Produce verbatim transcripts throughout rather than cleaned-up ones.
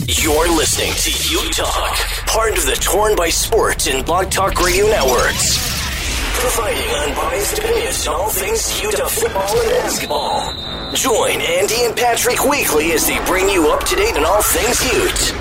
You're listening to Ute Talk, part of the Torn by Sports and Blog Talk Radio Networks. Providing unbiased opinions on all things Utah football and basketball. Join Andy and Patrick weekly as they bring you up to date on all things Ute.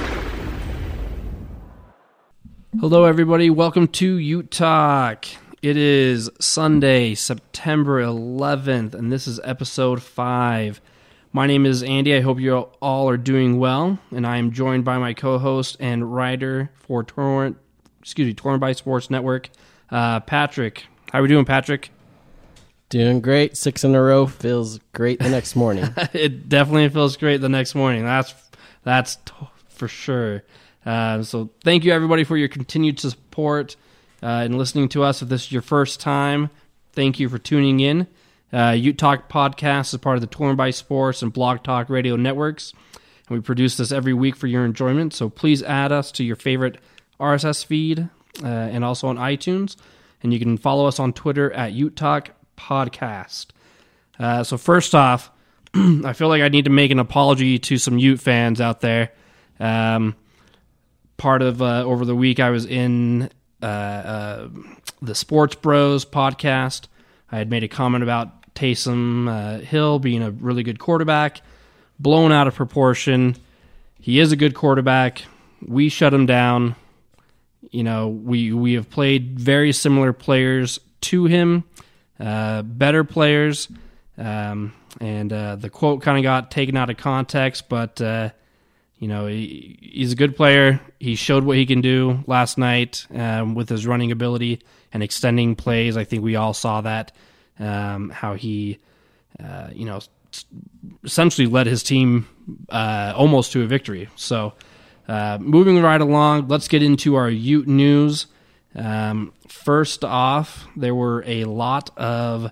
Hello, everybody. Welcome to Ute Talk. It is Sunday, September eleventh, and this is episode five. My name is Andy. I hope you all are doing well, and I am joined by my co-host and writer for Torn, excuse me, Torn by Sports Network, uh, Patrick. How are we doing, Patrick? Doing great. Six in a row feels great the next morning. It definitely feels great the next morning. That's that's t- for sure. Uh, so thank you, everybody, for your continued support uh, and listening to us. If this is your first time, thank you for tuning in. Uh, Ute Talk Podcast is part of the Torn by Sports and Blog Talk Radio Networks, and we produce this every week for your enjoyment, so please add us to your favorite R S S feed uh, and also on iTunes, and you can follow us on Twitter at Ute Talk Podcast. Uh, so first off, I feel like I need to make an apology to some Ute fans out there. Um, part of, uh, over the week, I was in uh, uh, the Sports Bros podcast. I had made a comment about Taysom uh, Hill being a really good quarterback, blown out of proportion. He is a good quarterback. We shut him down. You know, we we have played very similar players to him, uh, better players, um, and uh, the quote kind of got taken out of context, but, uh, you know, he, he's a good player. He showed what he can do last night um, with his running ability and extending plays. I think we all saw that, um, how he, uh, you know, essentially led his team uh, almost to a victory. So uh, moving right along, let's get into our Ute news. Um, first off, there were a lot of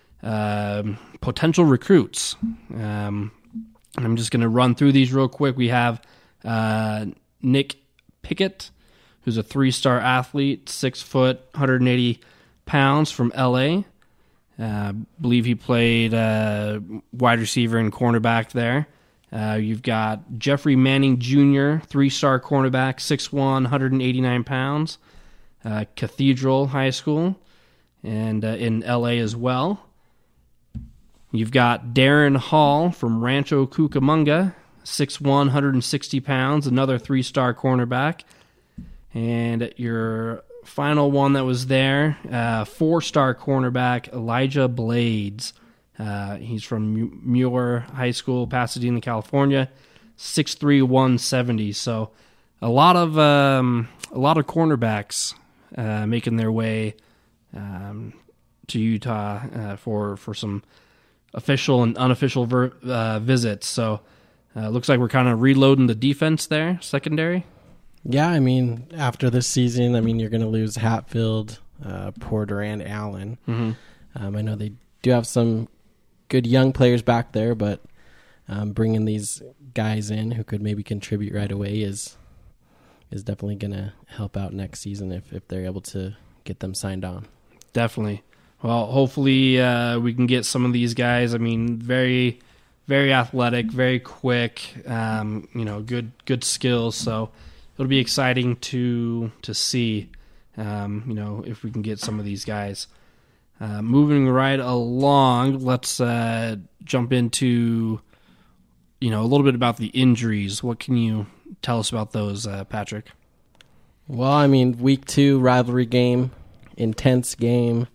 uh, potential recruits. Um, I'm just going to run through these real quick. We have uh, Nick Pickett, who's a three-star athlete, six foot, one hundred eighty pounds from L A. I uh, believe he played uh, wide receiver and cornerback there. Uh, you've got Jeffrey Manning Junior, three-star cornerback, six foot one, one hundred eighty-nine pounds, uh, Cathedral High School, and uh, in L A as well. You've got Darren Hall from Rancho Cucamonga, six foot one, one hundred sixty pounds, another three-star cornerback. And your final one that was there, uh, four-star cornerback, Elijah Blades. Uh, he's from Muir High School, Pasadena, California, six three, one seventy. So a lot of um, a lot of cornerbacks uh, making their way um, to Utah uh, for for some official and unofficial ver- uh, visits. So uh, looks like we're kind of reloading the defense there, secondary. Yeah, I mean, after this season, I mean, you're going to lose Hatfield, uh, Porter, and Allen. Mm-hmm. Um, I know they do have some good young players back there, but um, bringing these guys in who could maybe contribute right away is is definitely going to help out next season if, if they're able to get them signed on. Definitely. Well, hopefully uh, we can get some of these guys. I mean, very, very athletic, very quick. Um, you know, good, good skills. So it'll be exciting to to see. Um, you know, if we can get some of these guys. Uh, moving right along, let's uh, jump into you know a little bit about the injuries. What can you tell us about those, uh, Patrick? Well, I mean, week two rivalry game, intense game.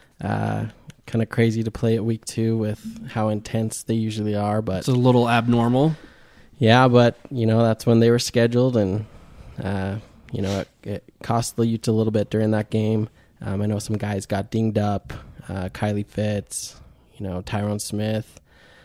Uh, kind of crazy to play at week two with how intense they usually are, but it's a little abnormal. Yeah, but you know that's when they were scheduled, and uh, you know it, it cost the Utes a little bit during that game. Um, I know some guys got dinged up. Uh, Kylie Fitz, you know Tyrone Smith,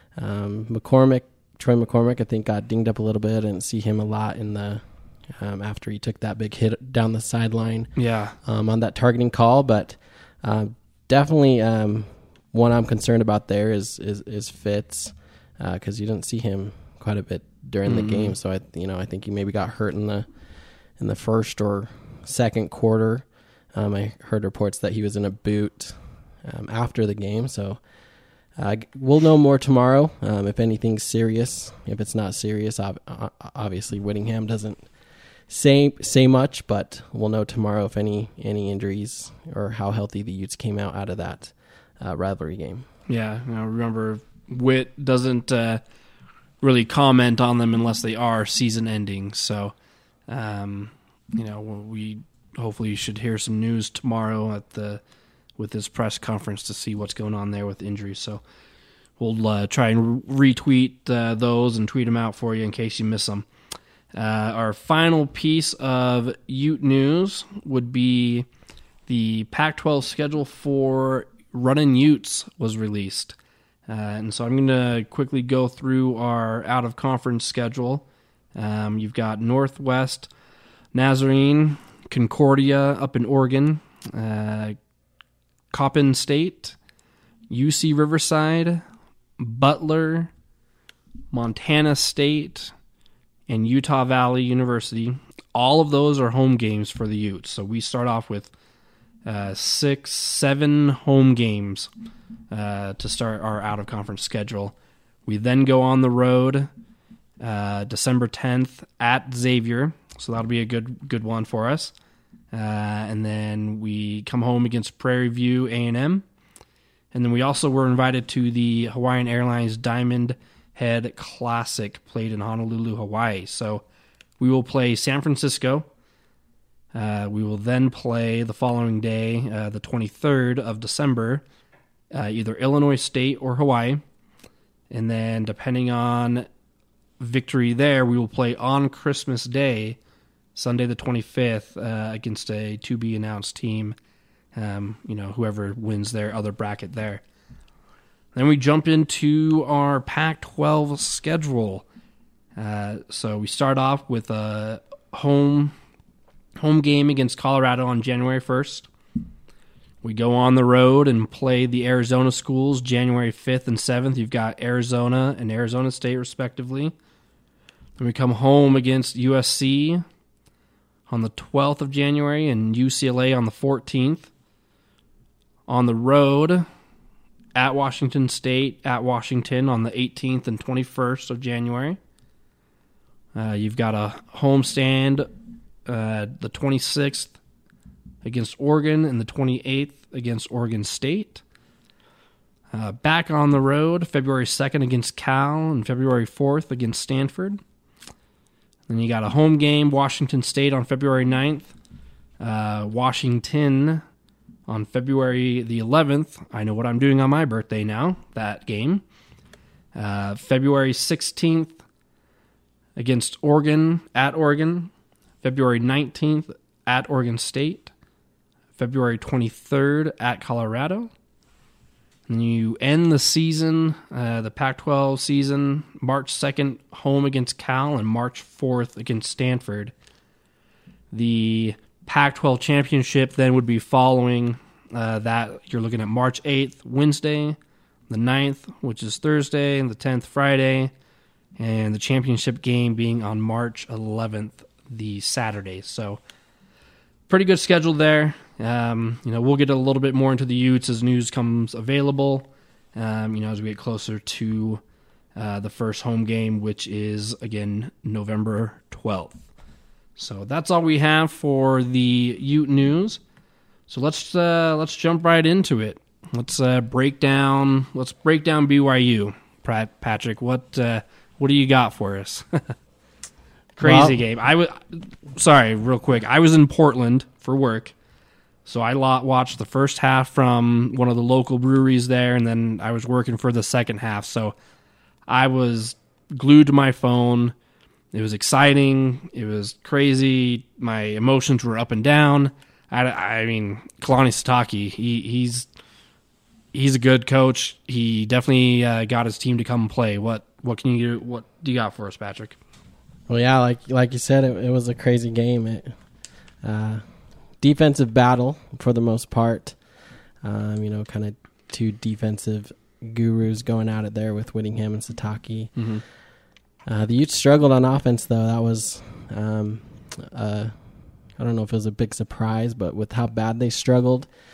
um, McCormick, Troy McCormick. I think got dinged up a little bit. I didn't see him a lot in the um, after he took that big hit down the sideline. Yeah, um, on that targeting call, but. Uh, Definitely, um, one I'm concerned about there is is, is Fitz, because uh, you didn't see him quite a bit during mm-hmm. the game. So I, you know, I think he maybe got hurt in the in the first or second quarter. Um, I heard reports that he was in a boot um, after the game. So Uh, we'll know more tomorrow um, if anything's serious. If it's not serious, ob- obviously Whittingham doesn't say say much, but we'll know tomorrow if any any injuries or how healthy the Utes came out out of that uh, rivalry game. Yeah, you know, remember Whit doesn't uh, really comment on them unless they are season ending. So, um, you know, we hopefully should hear some news tomorrow at the with this press conference to see what's going on there with injuries. So we'll uh, try and retweet uh, those and tweet them out for you in case you miss them. Uh, our final piece of Ute news would be the Pac twelve schedule for Runnin' Utes was released. Uh, and so I'm going to quickly go through our out-of-conference schedule. Um, you've got Northwest, Nazarene, Concordia up in Oregon, uh, Coppin State, U C Riverside, Butler, Montana State, and Utah Valley University. All of those are home games for the Utes. So we start off with uh, six, seven home games uh, to start our out-of-conference schedule. We then go on the road uh, December tenth at Xavier. So that'll be a good good one for us. Uh, and then we come home against Prairie View A and M. And then we also were invited to the Hawaiian Airlines Diamond Head Classic played in Honolulu, Hawaii. So we will play San Francisco. Uh, we will then play the following day, uh, the twenty-third of December, uh, either Illinois State or Hawaii. And then depending on victory there, we will play on Christmas Day, Sunday the twenty-fifth, uh, against a to-be-announced team, um, you know, whoever wins their other bracket there. Then we jump into our Pac twelve schedule. Uh, so we start off with a home home game against Colorado on January first. We go on the road and play the Arizona schools January fifth and seventh. You've got Arizona and Arizona State, respectively. Then we come home against U S C on the twelfth of January and U C L A on the fourteenth. On the road at Washington State, at Washington on the eighteenth and twenty-first of January. Uh, you've got a homestand uh, the twenty-sixth against Oregon and the twenty-eighth against Oregon State. Uh, back on the road, February second against Cal and February fourth against Stanford. Then you got a home game, Washington State on February ninth. Uh, Washington on February the eleventh. I know what I'm doing on my birthday now, that game. Uh, February sixteenth against Oregon, at Oregon. February nineteenth at Oregon State. February twenty-third at Colorado. And you end the season, uh, the Pac twelve season, March second, home against Cal, and March fourth against Stanford. The Pac twelve championship then would be following uh, that. You're looking at March eighth, Wednesday, the ninth, which is Thursday, and the tenth, Friday, and the championship game being on March eleventh, the Saturday. So pretty good schedule there. Um, you know, we'll get a little bit more into the Utes as news comes available, um, you know, as we get closer to uh, the first home game, which is, again, November twelfth. So that's all we have for the Ute news. So let's uh, let's jump right into it. Let's uh, break down let's break down B Y U. Patrick, what uh, what do you got for us? Crazy well, game. I was sorry, real quick. I was in Portland for work. So I watched the first half from one of the local breweries there, and then I was working for the second half. So I was glued to my phone. It was exciting. It was crazy. My emotions were up and down. I, I mean, Kalani Sitake, he, he's he's a good coach. He definitely uh, got his team to come play. What what can you what do you got for us, Patrick? Well, yeah, like like you said, it, it was a crazy game. It, uh, defensive battle for the most part. Um, you know, kind of two defensive gurus going at it there with Whittingham and Sitake. Mm-hmm. Uh, the Utes struggled on offense, though. That was, um, uh, I don't know if it was a big surprise, but with how bad they struggled,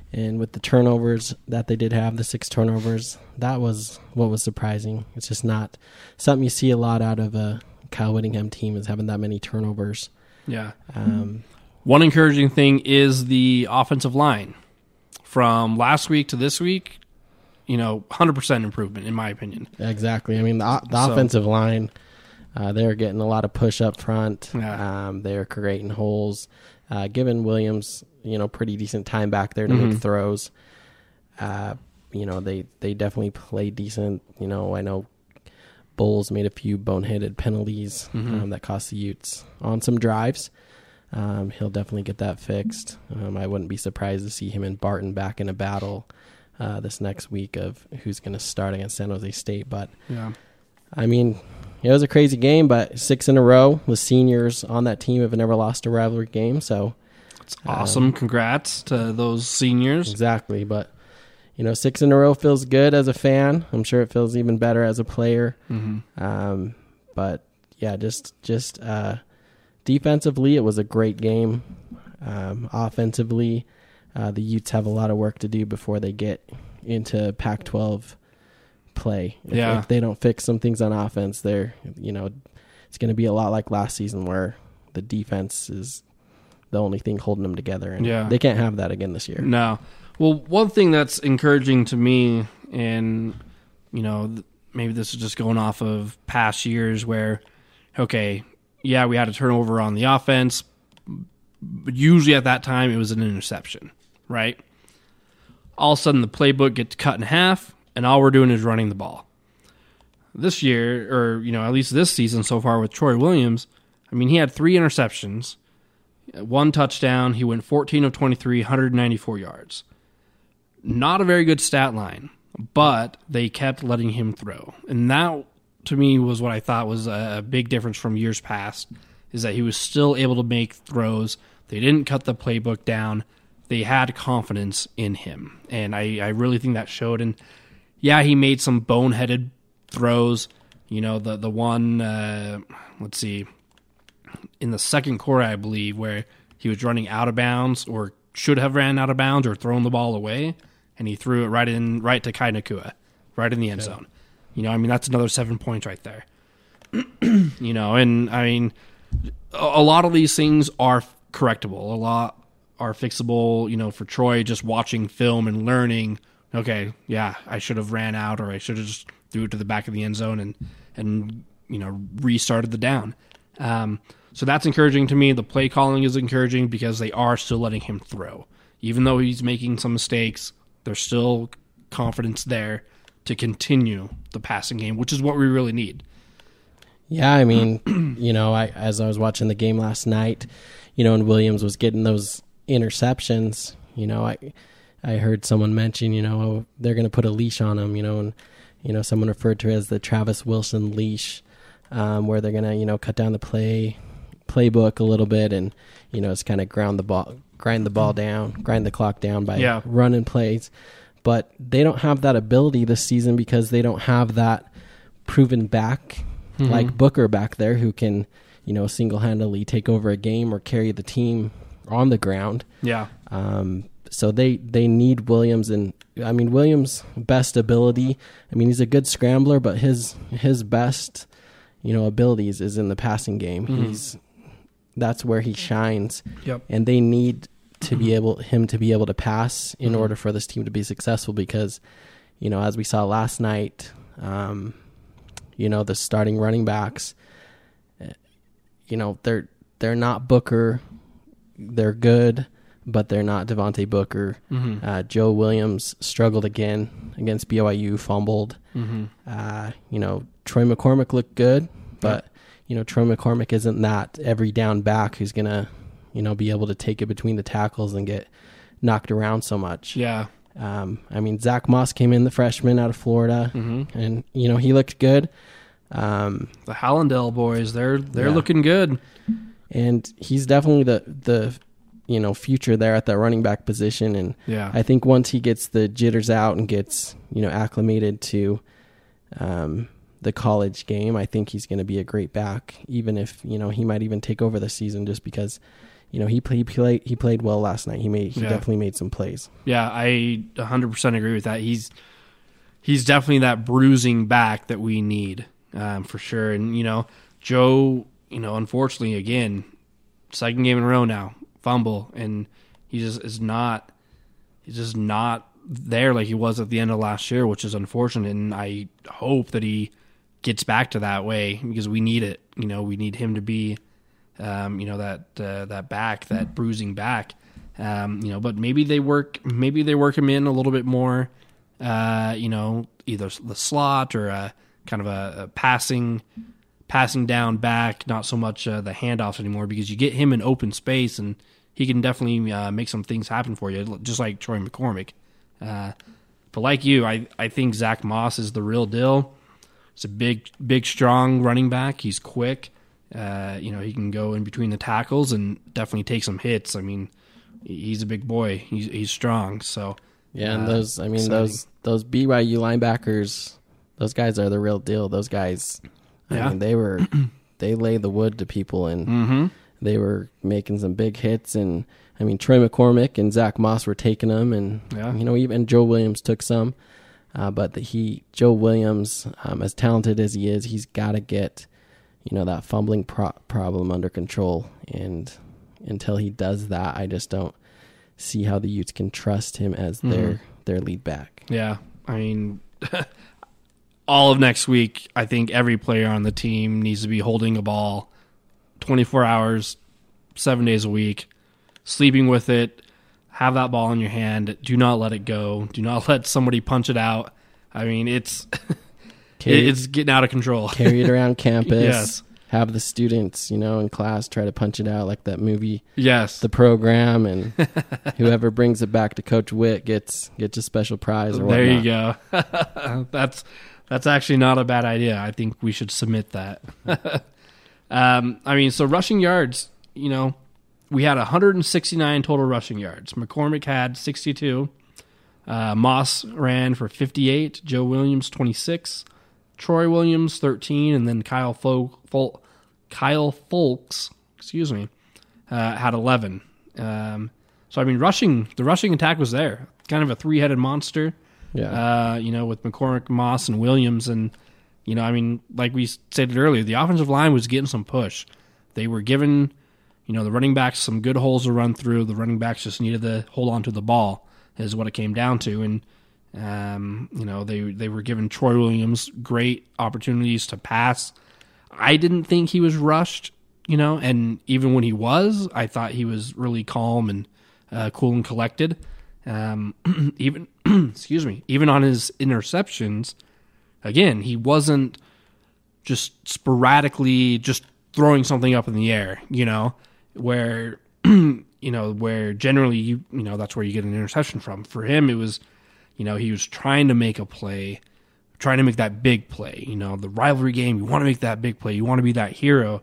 And with the turnovers that they did have, the six turnovers, that was what was surprising. It's just not something you see a lot out of a Kyle Whittingham team, is having that many turnovers. Yeah. Um, One encouraging thing is the offensive line. From last week to this week, you know, one hundred percent improvement, in my opinion. Exactly. I mean, the, the So- offensive line, uh, they're getting a lot of push up front. Yeah. Um, they're creating holes, uh, giving Williams, you know, pretty decent time back there to make throws. Uh, you know, they, they definitely play decent. You know, I know Bowles made a few boneheaded penalties um, that cost the Utes on some drives. Um, he'll definitely get that fixed. Um, I wouldn't be surprised to see him and Barton back in a battle uh, this next week of who's going to start against San Jose State. But, Yeah. I mean, it was a crazy game, but six in a row. The seniors on that team have never lost a rivalry game, so It's awesome. Congrats to those seniors. exactly. But, you know, six in a row feels good as a fan. I'm sure it feels even better as a player. Mm-hmm. Um, but, yeah, just just uh, defensively, it was a great game. Um, offensively, uh, the Utes have a lot of work to do before they get into Pac twelve play. If, Yeah. if they don't fix some things on offense, they're, you know, it's going to be a lot like last season where the defense is the only thing holding them together. And Yeah. they can't have that again this year. No. Well, one thing that's encouraging to me, and, you know, th- maybe this is just going off of past years where, okay, yeah, we had a turnover on the offense, but usually at that time it was an interception, right? All of a sudden the playbook gets cut in half, and all we're doing is running the ball. This year, or, you know, at least this season so far with Troy Williams, I mean, he had three interceptions, one touchdown. He went fourteen of twenty-three, one hundred ninety-four yards. Not a very good stat line, but they kept letting him throw. And that, to me, was what I thought was a big difference from years past, is that he was still able to make throws. They didn't cut the playbook down. They had confidence in him. And I, I really think that showed. And, yeah, he made some boneheaded throws. You know, the, the one, uh, let's see, in the second quarter, I believe, where he was running out of bounds or should have ran out of bounds or thrown the ball away, and he threw it right in right to Kai Nakua, right in the end zone. You know, I mean, that's another seven points right there. You know, and I mean, a, a lot of these things are correctable. A lot are fixable, you know, for Troy, just watching film and learning, okay, yeah, I should have ran out, or I should have just threw it to the back of the end zone and, and you know, restarted the down. Um, so that's encouraging to me. The play calling is encouraging because they are still letting him throw. Even though he's making some mistakes, there's still confidence there to continue the passing game, which is what we really need. Yeah, I mean, you know, I as I was watching the game last night, you know, and Williams was getting those interceptions, you know, I I heard someone mention, you know, oh, they're going to put a leash on him, you know, and, you know, someone referred to it as the Travis Wilson leash, um, where they're going to, you know, cut down the play playbook a little bit and, you know, it's kind of ground the ball, grind the ball down, grind the clock down by Yeah. running plays. But they don't have that ability this season because they don't have that proven back Mm-hmm. like Booker back there who can, you know, single-handedly take over a game or carry the team on the ground. Yeah. Um, so they, they need Williams, and I mean Williams' best ability. I mean he's a good scrambler, but his his best, you know, abilities is in the passing game. Mm-hmm. He's that's where he shines. Yep. And they need to be able him to be able to pass in order for this team to be successful because, you know, as we saw last night, um, you know, the starting running backs, you know, they're they're not Booker. They're good, but they're not Devontae Booker. Mm-hmm. Uh, Joe Williams struggled again against B Y U, fumbled. Mm-hmm. Uh, you know, Troy McCormick looked good, but, you know, Troy McCormick isn't that every down back who's going to, you know, be able to take it between the tackles and get knocked around so much. Yeah. Um, I mean, Zach Moss came in, the freshman out of Florida, Mm-hmm. and, you know, he looked good. Um, The Hallandale boys, they're they're Yeah. looking good. and he's definitely the, the, you know, future there at that running back position. And Yeah. I think once he gets the jitters out and gets, you know, acclimated to, um, the college game. I think he's going to be a great back, even if, you know, he might even take over the season just because, you know, he, play, he played he played well last night. He made he yeah. definitely made some plays. Yeah, I one hundred percent agree with that. He's he's definitely that bruising back that we need, um, for sure. And, you know, Joe, you know, unfortunately, again, second game in a row now, fumble, and he just is not he's just not there like he was at the end of last year, which is unfortunate. And I hope that he gets back to that way because we need it. You know, we need him to be, um, you know, that uh, that back, that bruising back. Um, you know, but maybe they work, maybe they work him in a little bit more. Uh, you know, either the slot or a kind of a, a passing, passing down back, not so much uh, the handoffs anymore, because you get him in open space and he can definitely uh, make some things happen for you, just like Troy McCormick. Uh, but like you, I, I think Zach Moss is the real deal. He's a big, big, strong running back. He's quick. Uh, you know, he can go in between the tackles and definitely take some hits. I mean, he's a big boy. He's he's strong. So yeah, and uh, those I mean exciting. those those B Y U linebackers, those guys are the real deal. Those guys, I Yeah. mean, they were they lay the wood to people, and Mm-hmm. they were making some big hits. And I mean, Troy McCormick and Zach Moss were taking them, and Yeah. you know, even Joe Williams took some. Uh, but the, he Joe Williams, um, as talented as he is, he's got to get, you know, that fumbling pro- problem under control. And until he does that, I just don't see how the Utes can trust him as their Mm-hmm. their lead back. Yeah, I mean, all of next week, I think every player on the team needs to be holding a ball twenty-four hours, seven days a week, sleeping with it, have that ball in your hand. Do not let it go. Do not let somebody punch it out. I mean, it's Carry, it's getting out of control. carry it around campus. Yes. Have the students, you know, in class try to punch it out like that movie, Yes. The Program, and whoever brings it back to Coach Witt gets gets a special prize or whatnot. There you go. that's that's actually not a bad idea. I think we should submit that. um, I mean, so rushing yards, you know, we had one hundred sixty-nine total rushing yards. McCormick had sixty-two. Uh, Moss ran for fifty-eight. Joe Williams, twenty-six. Troy Williams, thirteen. And then Kyle Fol- Fol- Kyle Folks, excuse me, uh, had eleven. Um, so, I mean, rushing, the rushing attack was there. Kind of a three-headed monster. Yeah. Uh, you know, with McCormick, Moss, and Williams. And, you know, I mean, like we stated earlier, the offensive line was getting some push. They were giving, you know, the running backs some good holes to run through. The running backs just needed to hold on to the ball is what it came down to. And, um, you know, they they were giving Troy Williams great opportunities to pass. I didn't think he was rushed, you know, and even when he was, I thought he was really calm and uh, cool and collected. Um, even, excuse me, even on his interceptions, again, he wasn't just sporadically just throwing something up in the air, you know, where, you know, where generally you, you know, that's where you get an interception from. For him, it was, you know, he was trying to make a play, trying to make that big play, you know, the rivalry game, you want to make that big play, you want to be that hero.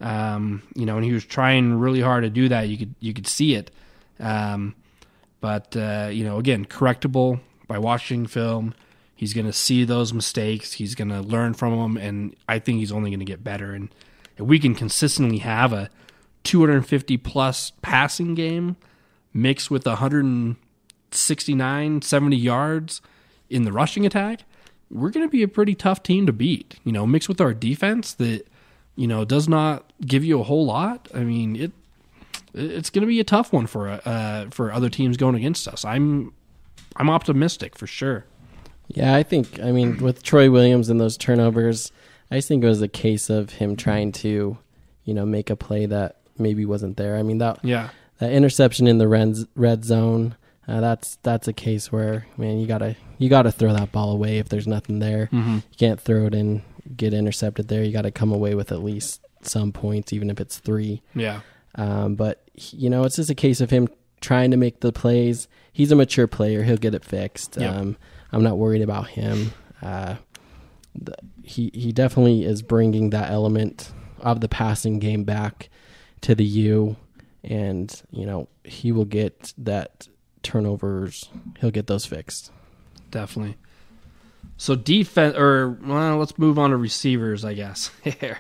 Um, you know, and he was trying really hard to do that. You could, you could see it. Um, But, uh, you know, again, correctable by watching film. He's going to see those mistakes. He's going to learn from them, and I think he's only going to get better. And if we can consistently have a two hundred fifty plus passing game mixed with one sixty-nine, seventy yards in the rushing attack, we're going to be a pretty tough team to beat. You know, mixed with our defense that, you know, does not give you a whole lot. I mean, it it's going to be a tough one for uh, for other teams going against us. I'm I'm optimistic for sure. Yeah, I think, I mean, with Troy Williams and those turnovers, I just think it was a case of him trying to, you know, make a play that maybe wasn't there. I mean, that Yeah. that interception in the red, red zone, uh, that's that's a case where, man, you gotta you gotta throw that ball away if there's nothing there. Mm-hmm. You can't throw it and get intercepted there. You got to come away with at least some points, even if it's three. Yeah. Um, but, you know, it's just a case of him trying to make the plays. He's a mature player. He'll get it fixed. Yep. Um, I'm not worried about him. Uh, the, he, he definitely is bringing that element of the passing game back to the U. And, you know, he will get that turnovers. He'll get those fixed. Definitely. So defense, or well, let's move on to receivers, I guess.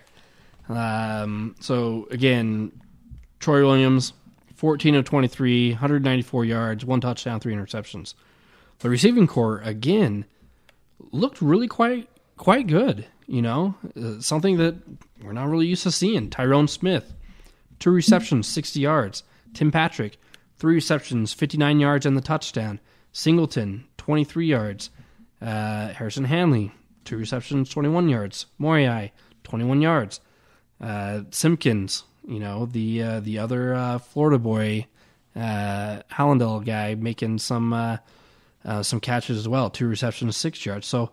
um, so again, Troy Williams, fourteen of twenty-three, one hundred ninety-four yards, one touchdown, three interceptions. The receiving core again looked really quite quite good. You know, uh, something that we're not really used to seeing. Tyrone Smith, two receptions, sixty yards. Tim Patrick, three receptions, fifty-nine yards and the touchdown. Singleton, twenty-three yards. Uh, Harrison Hanley, two receptions, twenty-one yards. Moriai, twenty-one yards. Uh, Simpkins, you know, the uh, the other uh, Florida boy, uh, Hallandale guy, making some uh, uh, some catches as well. Two receptions, six yards. So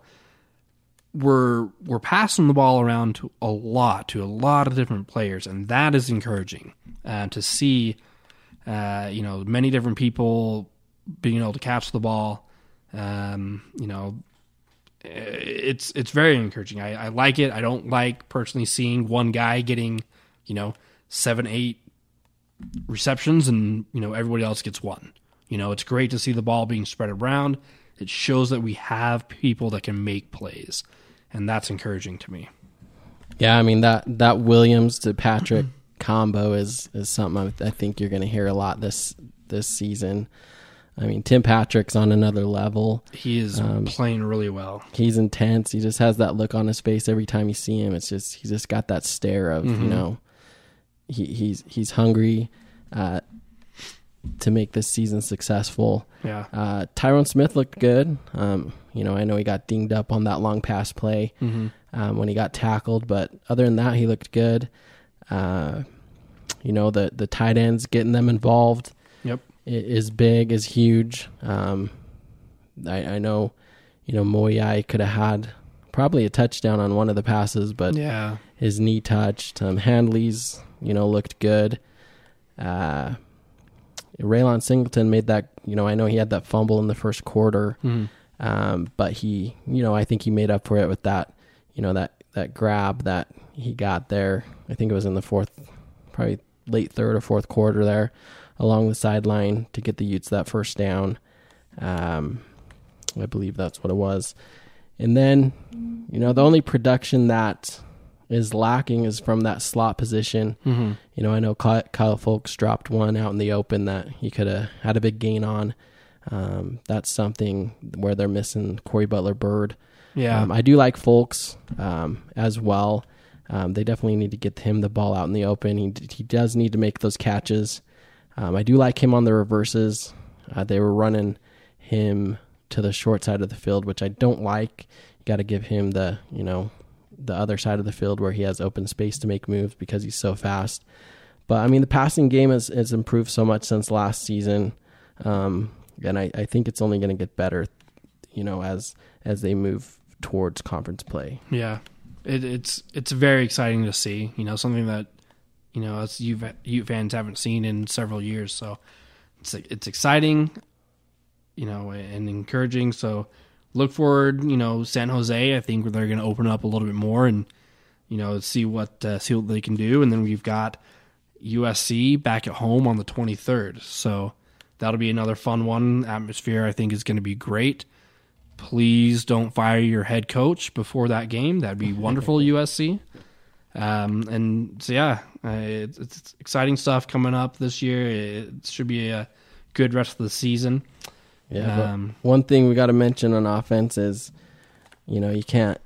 we're we're passing the ball around to a lot to a lot of different players, and that is encouraging uh, to see. Uh, you know, many different people being able to catch the ball. Um, you know, it's it's very encouraging. I, I like it. I don't like personally seeing one guy getting, you know, seven, eight receptions and, you know, everybody else gets one. You know, it's great to see the ball being spread around. It shows that we have people that can make plays, and that's encouraging to me. Yeah, I mean, that, that Williams to Patrick combo is, is something I, I think you're going to hear a lot this this season. I mean, Tim Patrick's on another level. He is um, playing really well. He's intense. He just has that look on his face every time you see him. It's just he's just got that stare of mm-hmm. you know, he he's he's hungry uh, to make this season successful. Yeah. Uh, Tyrone Smith looked good. Um, you know, I know he got dinged up on that long pass play mm-hmm. um, when he got tackled, but other than that, he looked good. Uh, you know, the the tight ends, getting them involved. Yep. Is big, is huge. Um, I, I know, you know, Moyai could have had probably a touchdown on one of the passes, but yeah. his knee touched. Um, Handley's, you know, looked good. Uh, Raylon Singleton made that, you know, I know he had that fumble in the first quarter, mm-hmm. um, but he, you know, I think he made up for it with that, you know, that, that grab that he got there. I think it was in the fourth, probably late third or fourth quarter there, along the sideline to get the Utes that first down. Um, I believe that's what it was. And then, you know, the only production that is lacking is from that slot position. Mm-hmm. You know, I know Kyle, Kyle Folks dropped one out in the open that he could have had a big gain on. Um, that's something where they're missing Corey Butler-Bird. Yeah. Um, I do like Folks um, as well. Um, they definitely need to get him the ball out in the open. He, he does need to make those catches. Um, I do like him on the reverses. Uh, they were running him to the short side of the field, which I don't like. You got to give him the, you know, the other side of the field where he has open space to make moves because he's so fast. But I mean, the passing game has, has improved so much since last season, um, and I, I think it's only going to get better, you know, as as they move towards conference play. Yeah, it, it's it's very exciting to see. You know, something that, you know, us Ute Ute fans haven't seen in several years. So it's it's exciting, you know, and encouraging. So look forward, you know, San Jose. I think they're going to open up a little bit more and, you know, see what uh, see what they can do. And then we've got U S C back at home on the twenty-third. So that'll be another fun one. Atmosphere, I think, is going to be great. Please don't fire your head coach before that game. That'd be wonderful, U S C. Um, and so, yeah, uh, it's, it's exciting stuff coming up this year. It should be a good rest of the season. Yeah. Um, one thing we got to mention on offense is, you know, you can't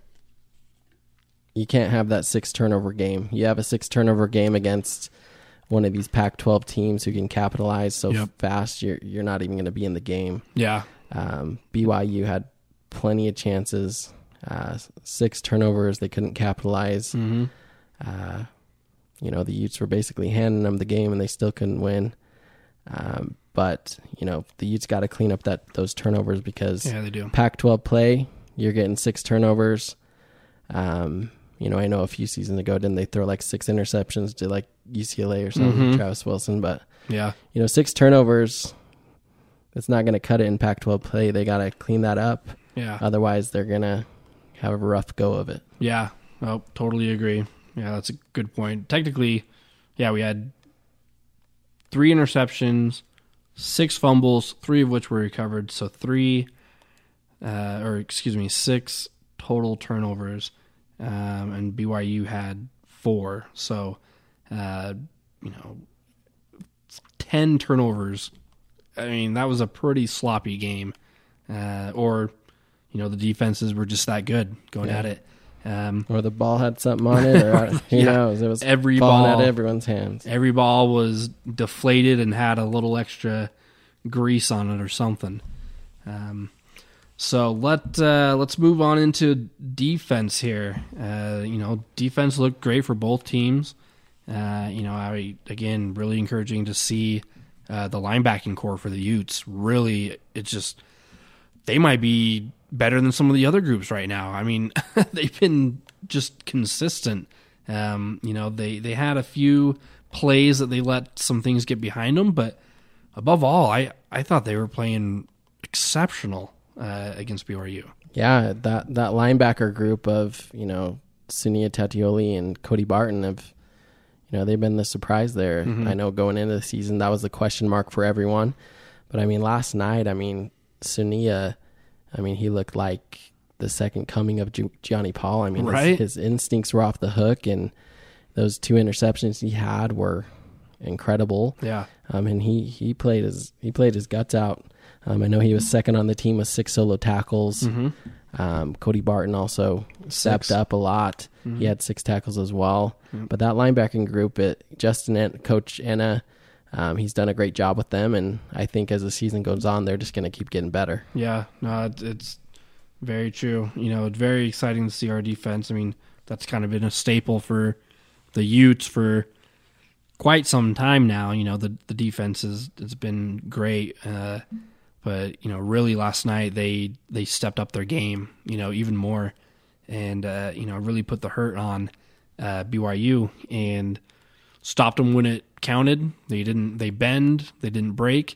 you can't have that six turnover game. You have a six turnover game against one of these Pac twelve teams who can capitalize so yep. fast. You're you're not even going to be in the game. Yeah. Um, B Y U had plenty of chances. Uh, six turnovers, they couldn't capitalize. Mm-hmm. Uh, you know, the Utes were basically handing them the game, and they still couldn't win. Um, but you know, the Utes got to clean up that those turnovers because yeah, they do. Pac twelve play, you're getting six turnovers. Um, you know, I know a few seasons ago, didn't they throw like six interceptions to like U C L A or something, mm-hmm. Travis Wilson? But yeah, you know, six turnovers, it's not going to cut it in Pac twelve play. They got to clean that up. Yeah. Otherwise, they're going to have a rough go of it. Yeah. Oh, totally agree. Yeah, that's a good point. Technically, yeah, we had three interceptions, six fumbles, three of which were recovered. So three uh, or excuse me, six total turnovers, um, and B Y U had four. So, uh, you know, ten turnovers. I mean, that was a pretty sloppy game. Uh, or, you know, the defenses were just that good going Yeah. at it. Um, Or the ball had something on it, or who Yeah. knows? It was Every falling ball- out of everyone's hands. every ball was deflated and had a little extra grease on it or something. Um, so let uh, let's move on into defense here. Uh, you know, defense looked great for both teams. Uh, you know, I again really encouraging to see uh, the linebacking core for the Utes. Really, it's just they might be better than some of the other groups right now. I mean, they've been just consistent. Um, you know, they, they had a few plays that they let some things get behind them, but above all, I, I thought they were playing exceptional uh, against B Y U. Yeah, that that linebacker group of, you know, Sunia Tatioli and Cody Barton have, you know, they've been the surprise there. Mm-hmm. I know going into the season that was the question mark for everyone, but I mean last night, I mean Sunia, I mean he looked like the second coming of Gi- Gianni Paul. I mean Right? his, his instincts were off the hook, and those two interceptions he had were incredible. Yeah. Um, and he, he played his he played his guts out. Um, I know he was second on the team with six solo tackles. Mm-hmm. Um, Cody Barton also stepped Six. up a lot. Mm-hmm. He had six tackles as well. But that linebacking group, it, Justin, and Coach Enna, um, he's done a great job with them. And I think as the season goes on, they're just going to keep getting better. Yeah, no, it- it's very true. You know, it's very exciting to see our defense. I mean, that's kind of been a staple for the Utes for quite some time now. You know, the the defense has it's been great, uh, but you know, really last night they they stepped up their game. You know, even more, and uh, you know, really put the hurt on uh, B Y U and stopped them when it counted. They didn't. They bend. They didn't break.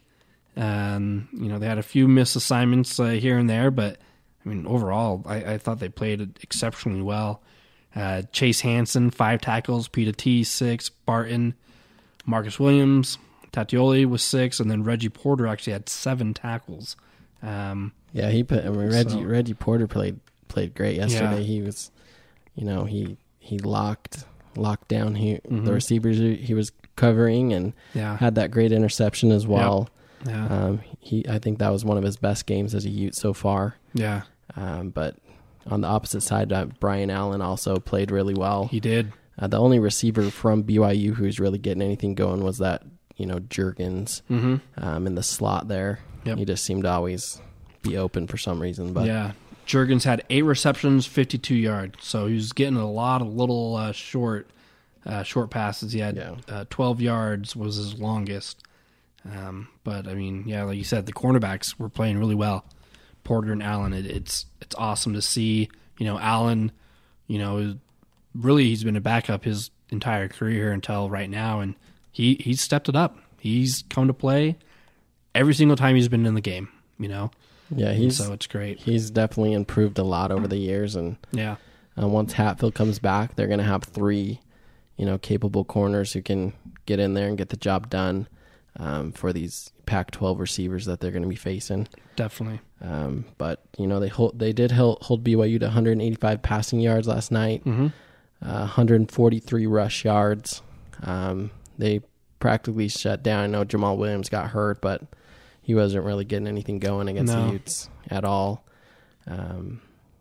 Um, you know, they had a few missed assignments uh, here and there, but I mean, overall, I, I thought they played exceptionally well. Uh, Chase Hansen, five tackles. Peter T, six. Barton, Marcus Williams, Tatioli was six, and then Reggie Porter actually had seven tackles. Um, Yeah, he put. I mean, Reggie So- Reggie Porter played played great yesterday. Yeah. He was, you know, he he locked locked down he Mhm. the receivers he he was covering, and yeah, had that great interception as well. yeah, Um, he I think that was one of his best games as a Ute so far. yeah. Um, but on the opposite side, uh, Brian Allen also played really well. He did. Uh, the only receiver from B Y U who's really getting anything going was that, you know, Juergens Mm-hmm. um, in the slot there. Yep. He just seemed to always be open for some reason. But Yeah, Juergens had eight receptions, fifty-two yards. So he was getting a lot of little uh, short, uh, short passes. He had Yeah. uh, twelve yards was his longest. Um, but I mean, yeah, like you said, the cornerbacks were playing really well. Porter and Allen, it, it's it's awesome to see. You know, Allen, you know, really he's been a backup his entire career until right now, and he he's stepped it up. He's come to play every single time he's been in the game. You know, yeah, And he's so it's great. he's definitely improved a lot over the years. And Yeah. uh, once Hatfield comes back, they're going to have three, you know, capable corners who can get in there and get the job done um, for these Pac twelve receivers that they're going to be facing. Definitely. Um, but you know they hold, they did hold, hold B Y U to one hundred eighty-five passing yards last night, Mm-hmm. uh, one hundred forty-three rush yards. Um, they practically shut down. I know Jamal Williams got hurt, but he wasn't really getting anything going against No. the Utes at all. Um,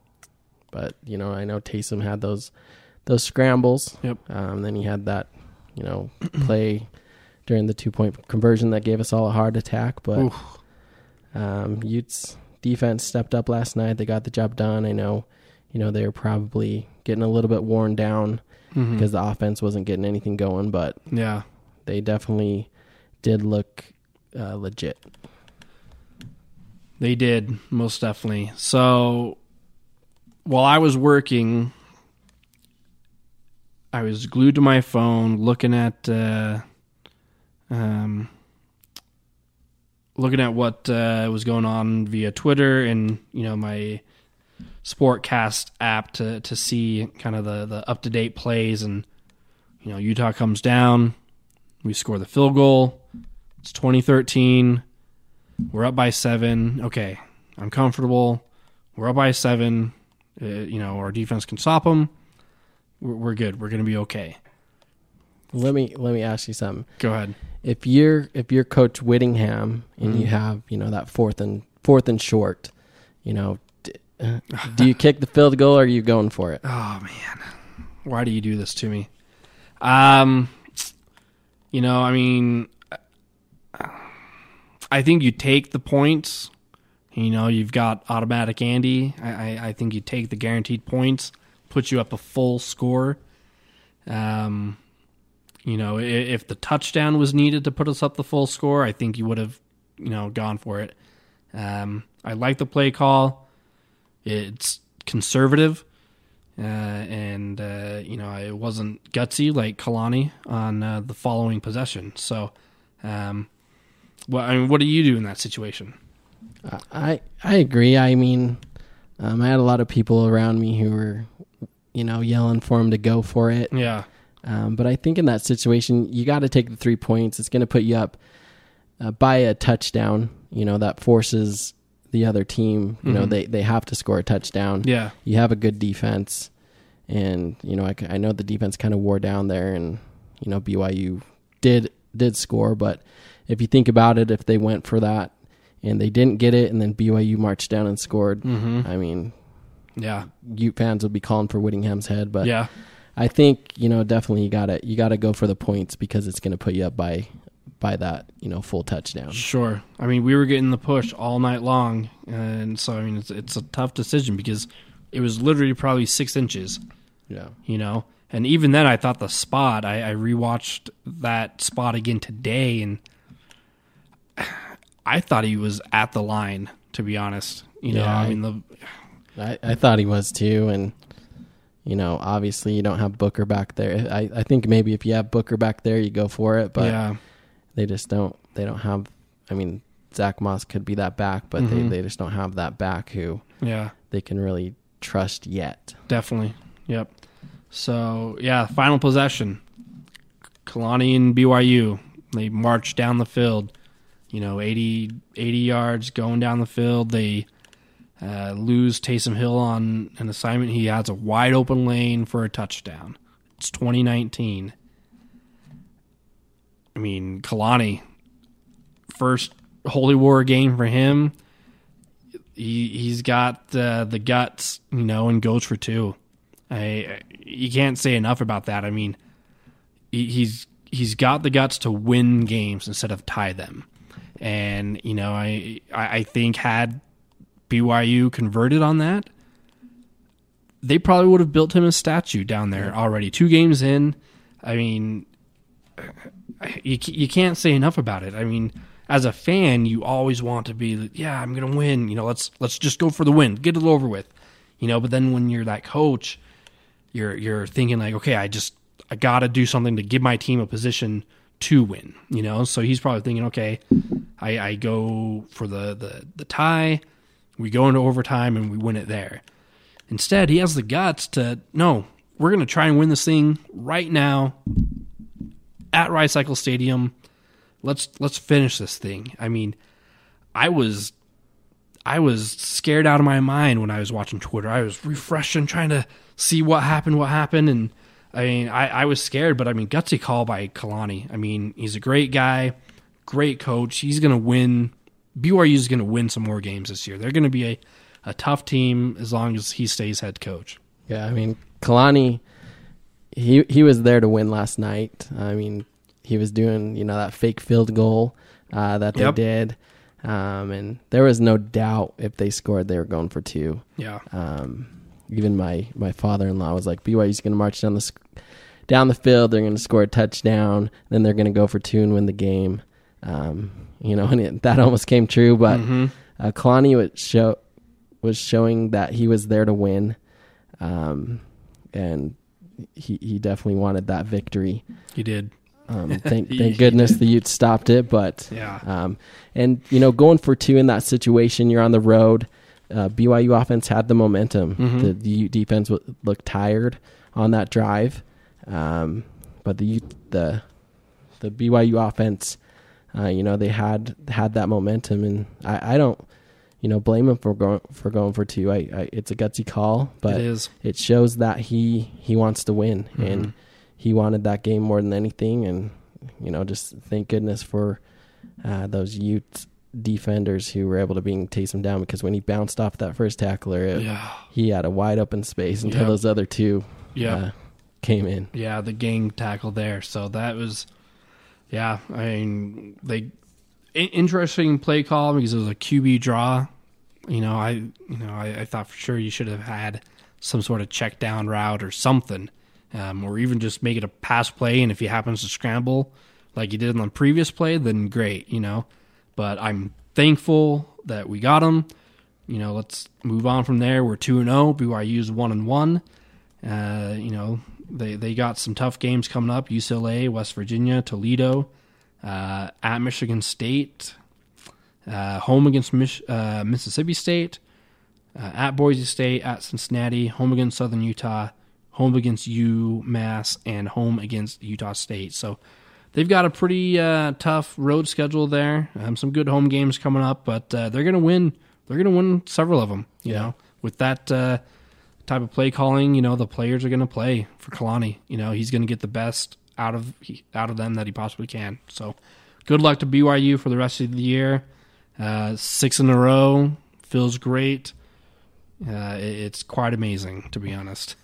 but you know I know Taysom had those those scrambles. Yep. Um, then he had that you know play during the two point conversion that gave us all a heart attack, but. Oof. Um, Utes defense stepped up last night. They got the job done. I know, you know, they were probably getting a little bit worn down Mhm. because the offense wasn't getting anything going, but Yeah. they definitely did look uh, legit. They did, most definitely. So while I was working, I was glued to my phone looking at uh, um, looking at what uh, was going on via Twitter and, you know, my Sportcast app to, to see kind of the, the up-to-date plays. And, you know, Utah comes down. We score the field goal. It's twenty thirteen. We're up by seven. Okay, I'm comfortable. We're up by seven. Uh, you know, our defense can stop them. We're, we're good. We're going to be okay. Let me let me ask you something. Go ahead. If you're if you're Coach Whittingham and Mm-hmm. you have you know that fourth and fourth and short, you know, d- uh, do you kick the field goal or are you going for it? Oh man, why do you do this to me? Um, you know, I mean, I think you take the points. You know, you've got automatic Andy. I, I, I think you take the guaranteed points, put you up a full score. Um, you know, if, if the touchdown was needed to put us up the full score, I think you would have, you know, gone for it. Um, I like the play call. It's conservative, uh, and uh, you know, it wasn't gutsy like Kalani on uh, the following possession. So, um, well, I mean, what do you do in that situation? I I agree. I mean, um, I had a lot of people around me who were, you know, yelling for him to go for it. Yeah, Um, but I think in that situation, you got to take the three points. It's going to put you up uh, by a touchdown. You know, that forces the other team. You know, Mhm. they they have to score a touchdown. yeah, You have a good defense, and you know, I, c- I know the defense kind of wore down there, and you know, B Y U did did score. But if you think about it, if they went for that and they didn't get it, and then B Y U marched down and scored, Mhm. I mean, yeah, Ute fans would be calling for Whittingham's head. But yeah. I think, you know, definitely you gotta you gotta go for the points because it's gonna put you up by by that, you know, full touchdown. Sure. I mean, we were getting the push all night long, and so I mean, it's it's a tough decision because it was literally probably six inches. Yeah. You know, and even then, I thought the spot. I, I rewatched that spot again today, and I thought he was at the line. To be honest, you know, Yeah, I I- mean the I, I thought he was too, and you know, obviously you don't have Booker back there. I, I think maybe if you have Booker back there, you go for it, but yeah, they just don't. They don't have. I mean, Zach Moss could be that back, but Mhm. they, they just don't have that back who yeah, they can really trust yet. definitely, yep. So yeah, final possession. Kalani and B Y U, they march down the field. You know, eighty, eighty yards going down the field. They uh, lose Taysom Hill on an assignment. He has a wide open lane for a touchdown. It's twenty nineteen. I mean, Kalani, first Holy War game for him. He he's got uh, the guts, you know, and goes for two. I you can't say enough about that. I mean, he, he's he's got the guts to win games instead of tie them. And you know, I I I think had B Y U converted on that, they probably would have built him a statue down there already. Two games in, I mean, you you can't say enough about it. I mean, as a fan, you always want to be, yeah, I'm gonna win. You know, let's let's just go for the win, get it over with. You know, but then when you're that coach, you're you're thinking like, okay, I just I gotta do something to give my team a position to win. You know, so he's probably thinking, okay, I, I go for the, the the tie, we go into overtime and we win it there. Instead, he has the guts to no, we're gonna try and win this thing right now at Rice Cycle Stadium. Let's let's finish this thing. I mean, I was I was scared out of my mind when I was watching Twitter. I was refreshing, trying to see what happened, what happened, and I mean, I, I was scared, but I mean, gutsy call by Kalani. I mean, he's a great guy, great coach. He's gonna win. B Y U is gonna win some more games this year. They're gonna be a, a tough team as long as he stays head coach. Yeah, I mean, Kalani, he he was there to win last night. I mean, he was doing, you know, that fake field goal uh, that they Yep. did. Um, and there was no doubt if they scored, they were going for two. Yeah, Um, even my, my father-in-law was like, B Y U's going to march down the sc- down the field. They're going to score a touchdown. Then they're going to go for two and win the game. Um, you know, and it, that almost came true. But Mhm. uh, Kalani was, show, was showing that he was there to win. Um, and he, he definitely wanted that victory. he did. Um, thank He- thank he goodness did. the Utes stopped it, but Yeah. um, and you know, going for two in that situation, you're on the road. Uh, B Y U offense had the momentum. Mhm. The, the Ute defense w- looked tired on that drive, um, but the Ute, the the B Y U offense, uh, you know, they had had that momentum, and I, I don't, you know, blame him for going for going for two. I, I it's a gutsy call, but It is. it shows that he he wants to win, Mm-hmm. and he wanted that game more than anything. And you know, just thank goodness for uh, those Utes defenders who were able to bring Taysom down, because when he bounced off that first tackler, it, Yeah. he had a wide open space until Yep. those other two Yeah. uh, came in. Yeah, the gang tackle there. So that was, yeah, I mean, they in- interesting play call because it was a Q B draw. You know, I you know I, I thought for sure you should have had some sort of check down route or something, um, or even just make it a pass play. And if he happens to scramble like he did on the previous play, then great, you know. But I'm thankful that we got him. You know, let's move on from there. We're two and zero. B Y U's one and one. Uh, you know, they they got some tough games coming up: U C L A, West Virginia, Toledo, uh, at Michigan State, uh, home against Mich- uh, Mississippi State, uh, at Boise State, at Cincinnati, home against Southern Utah, home against UMass, and home against Utah State. So they've got a pretty uh, tough road schedule there. Um, some good home games coming up, but uh, they're going to win. They're going to win several of them. You know, with that uh, type of play calling, you know, the players are going to play for Kalani. You know, he's going to get the best out of out of them that he possibly can. So, good luck to B Y U for the rest of the year. Uh, six in a row feels great. Uh, it, it's quite amazing, to be honest.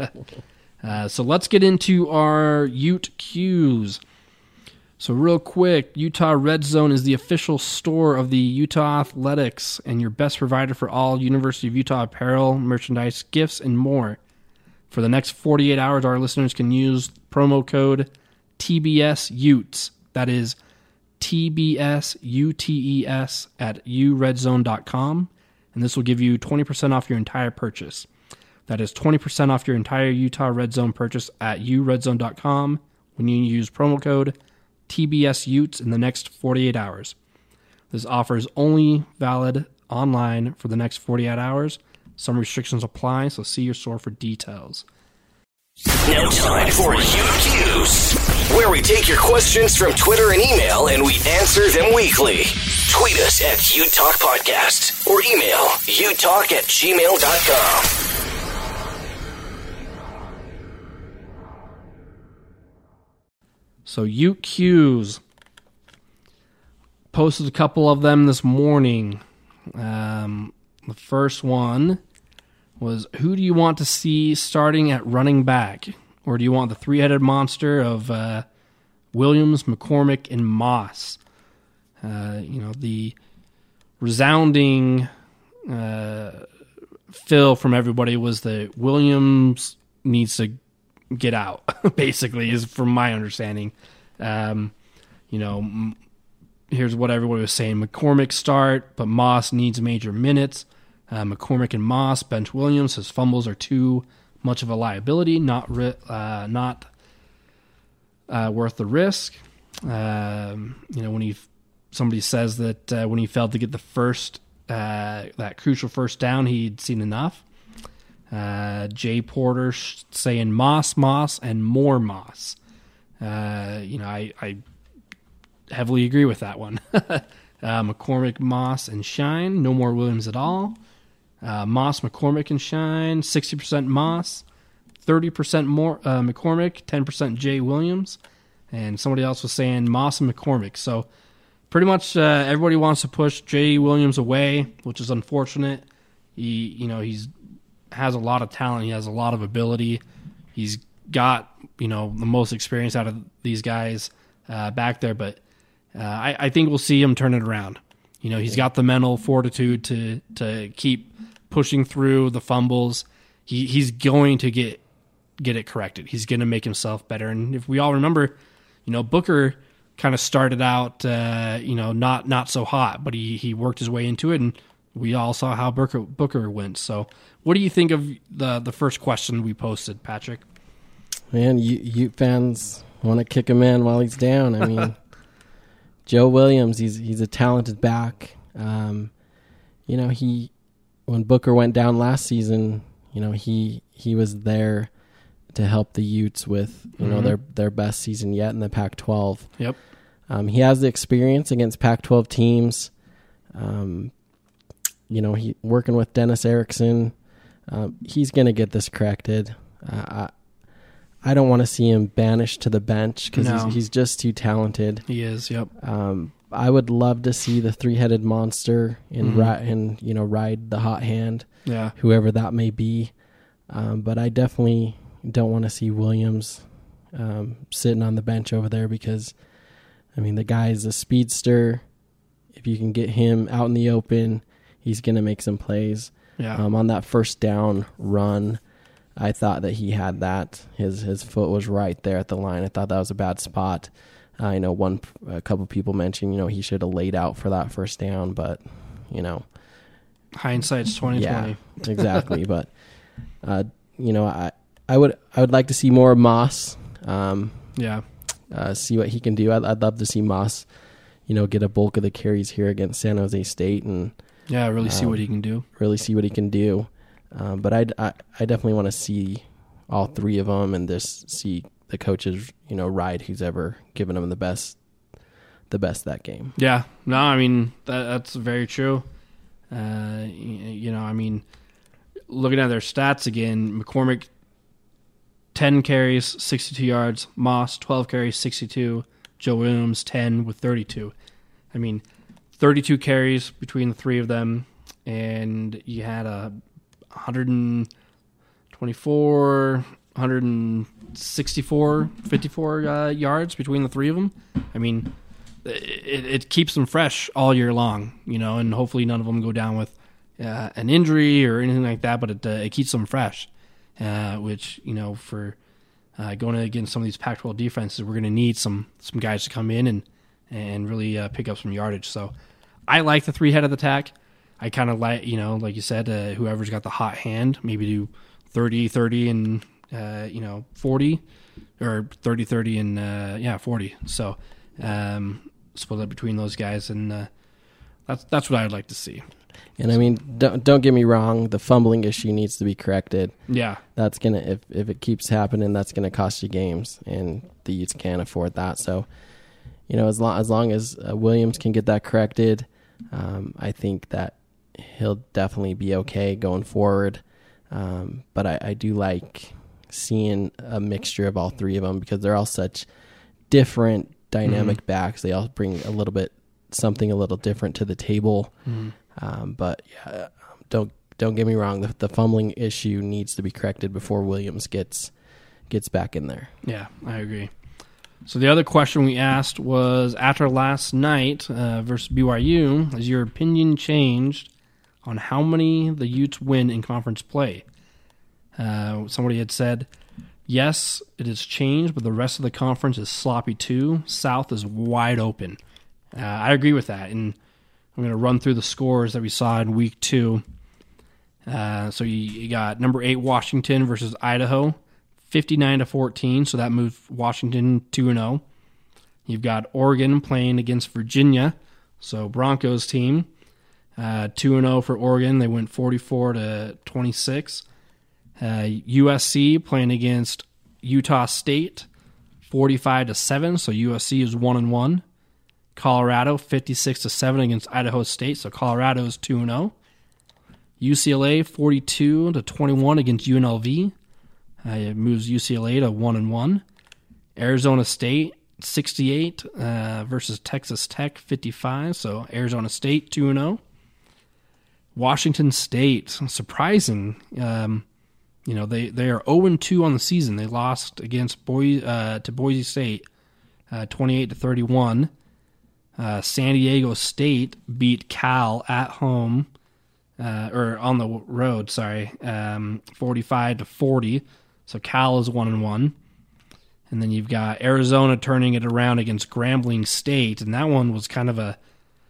uh, so let's get into our Ute Qs. So real quick, Utah Red Zone is the official store of the Utah Athletics and your best provider for all University of Utah apparel, merchandise, gifts, and more. For the next forty-eight hours, our listeners can use promo code T B S Utes. That is T B S U T E S at u red zone dot com, and this will give you twenty percent off your entire purchase. That is twenty percent off your entire Utah Red Zone purchase at u red zone dot com when you use promo code T B S Utes in the next forty-eight hours. This offer is only valid online for the next forty-eight hours. Some restrictions apply, so see your store for details. Now time for U Qs, where we take your questions from Twitter and email and we answer them weekly. Tweet us at UTalk Podcast or email utalk at gmail dot com. So Ute Qs. Posted a couple of them this morning. Um, the first one was, who do you want to see starting at running back? Or do you want the three-headed monster of uh, Williams, McCormick, and Moss? Uh, you know, the resounding uh, fill from everybody was that Williams needs to get out, basically, is from my understanding. Um, you know, m- here's what everybody was saying. McCormick start, but Moss needs major minutes. Uh, McCormick and Moss bench Williams. His fumbles are too much of a liability, not ri- uh, not uh, worth the risk. Um, you know, when he somebody says that uh, when he failed to get the first uh, that crucial first down, he'd seen enough. Uh, Jay Porter sh- saying Moss, Moss, and more Moss. Uh, you know, I, I heavily agree with that one. uh, McCormick, Moss, and Shine. No more Williams at all. Uh, Moss, McCormick, and Shine. sixty percent Moss, thirty percent more uh, McCormick, ten percent Jay Williams. And somebody else was saying Moss and McCormick. So pretty much uh, everybody wants to push Jay Williams away, which is unfortunate. He, you know, he's has a lot of talent. He has a lot of ability. He's got, you know, the most experience out of these guys uh, back there. But uh, I, I think we'll see him turn it around. You know, he's got the mental fortitude to to keep pushing through the fumbles. He he's going to get get it corrected. He's going to make himself better. And if we all remember, you know, Booker kind of started out, uh, you know, not not so hot, but he he worked his way into it, and we all saw how Booker Booker went. So, what do you think of the the first question we posted, Patrick? Man, you Ute fans want to kick him in while he's down. I mean, Joe Williams, he's he's a talented back. Um, you know, he when Booker went down last season, you know, he he was there to help the Utes with, you mm-hmm. know, their their best season yet in the Pac twelve. Yep. Um, he has the experience against Pac twelve teams. Um, you know, he working with Dennis Erickson. Um, he's going to get this corrected. Uh, I, I don't want to see him banished to the bench because No. he's, he's just too talented. He is, yep. Um, I would love to see the three-headed monster and, Mm-hmm. ri- and you know, ride the hot hand, Yeah. whoever that may be. Um, but I definitely don't want to see Williams um, sitting on the bench over there because, I mean, the guy is a speedster. If you can get him out in the open, he's going to make some plays. Yeah. Um, on that first down run, I thought that he had that. His his foot was right there at the line. I thought that was a bad spot. I know one a couple people mentioned, you know, he should have laid out for that first down, but you know, Hindsight's twenty twenty. yeah, exactly. But uh, you know, I I would I would like to see more of Moss. Um, Yeah. uh, see what he can do. I'd, I'd love to see Moss, you know, get a bulk of the carries here against San Jose State and Yeah, really see Um, what he can do. really see what he can do. Um, but I'd, I I definitely want to see all three of them and just see the coaches, you know, ride who's ever given them the best the best that game. Yeah, no, I mean that, that's very true. Uh, you, you know, I mean, looking at their stats again, McCormick, ten carries, sixty-two yards. Moss, twelve carries, sixty-two. Joe Williams, ten with thirty-two. I mean, thirty-two carries between the three of them, and you had a one twenty-four, one sixty-four, fifty-four uh, yards between the three of them. I mean, it, it keeps them fresh all year long, you know, and hopefully none of them go down with uh, an injury or anything like that, but it, uh, it keeps them fresh, uh, which, you know, for uh, going against some of these Pac twelve defenses, we're going to need some some guys to come in and, and really uh, pick up some yardage. So I like the three-headed attack. I kind of like, you know, like you said, uh, whoever's got the hot hand, maybe do thirty, thirty, and, uh, you know, forty, or thirty, thirty, and, uh, yeah, forty. So, um, split it between those guys, and uh, that's that's what I would like to see. And I mean, don't don't get me wrong, the fumbling issue needs to be corrected. Yeah, That's gonna if if it keeps happening, that's gonna cost you games, and the Utes can't afford that. So, you know, as long as long as uh, Williams can get that corrected, um, I think that he'll definitely be okay going forward. Um, but I, I do like seeing a mixture of all three of them because they're all such different dynamic mm-hmm. backs. They all bring a little bit something a little different to the table. Mm-hmm. Um, but yeah, don't don't get me wrong. The, the fumbling issue needs to be corrected before Williams gets gets back in there. Yeah, I agree. So the other question we asked was, after last night uh, versus B Y U, has your opinion changed on how many the Utes win in conference play? Uh, somebody had said, yes, it has changed, but the rest of the conference is sloppy too. South is wide open. Uh, I agree with that, and I'm going to run through the scores that we saw in week two. Uh, so you, you got number eight Washington versus Idaho, fifty-nine to fourteen. So that moved Washington two and zero. You've got Oregon playing against Virginia, so Broncos team, uh, two and zero for Oregon. They went forty-four to twenty-six. Uh, U S C playing against Utah State, forty-five to seven. So U S C is one and one. Colorado fifty-six to seven against Idaho State. So Colorado is two and zero. U C L A forty-two to twenty-one against U N L V. Uh, it moves U C L A to one and one. Arizona State sixty-eight uh, versus Texas Tech fifty-five. So Arizona State two and zero. Washington State, surprising. Um, you know, they, they are zero and two on the season. They lost against Boise, uh, to Boise State uh, twenty-eight to thirty-one. Uh, San Diego State beat Cal at home, uh, or on the road, sorry, um, forty-five to forty. So Cal is one and one. And then you've got Arizona turning it around against Grambling State, and that one was kind of a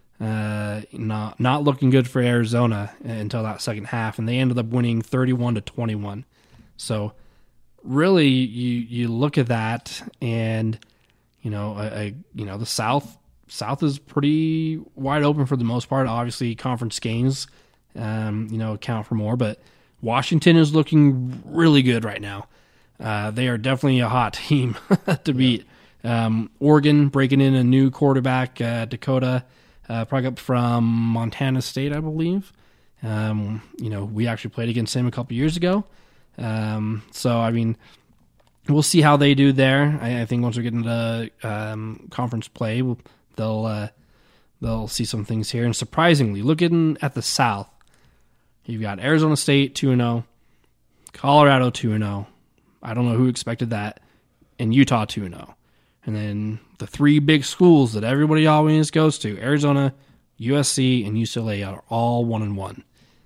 uh, not not looking good for Arizona until that second half, and they ended up winning thirty-one to twenty-one. So really, you you look at that, and you know, a, a, you know the South South is pretty wide open for the most part. Obviously, conference games, um, you know, account for more, but Washington is looking really good right now. Uh, they are definitely a hot team to beat. Um, Oregon breaking in a new quarterback, uh, Dakota, uh, probably up from Montana State, I believe. Um, you know, we actually played against him a couple years ago. Um, so, I mean, we'll see how they do there. I, I think once we get into um, conference play, we'll, they'll uh, they'll see some things here. And surprisingly, looking at the South, you've got Arizona State two and oh, Colorado two and oh. I don't know who expected that, and Utah two and oh. And then the three big schools that everybody always goes to, Arizona, U S C, and U C L A, are all one and one.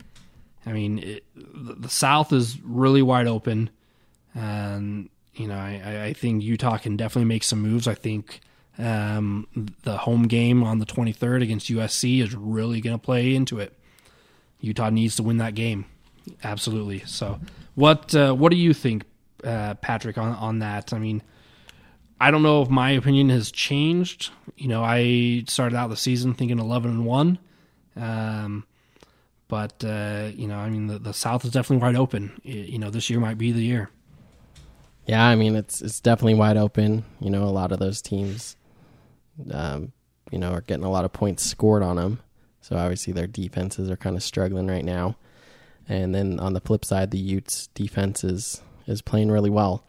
I mean, it, the South is really wide open, and you know, I, I think Utah can definitely make some moves. I think um, the home game on the twenty-third against U S C is really going to play into it. Utah needs to win that game, absolutely. So, what uh, what do you think, uh, Patrick, on on that? I mean, I don't know if my opinion has changed. You know, I started out the season thinking eleven and one. Um, but, uh, you know, I mean, the, the South is definitely wide open. It, you know, this year might be the year. Yeah, I mean, it's it's definitely wide open. You know, a lot of those teams, um, you know, are getting a lot of points scored on them. So obviously their defenses are kind of struggling right now. And then on the flip side, the Utes defense is, is playing really well.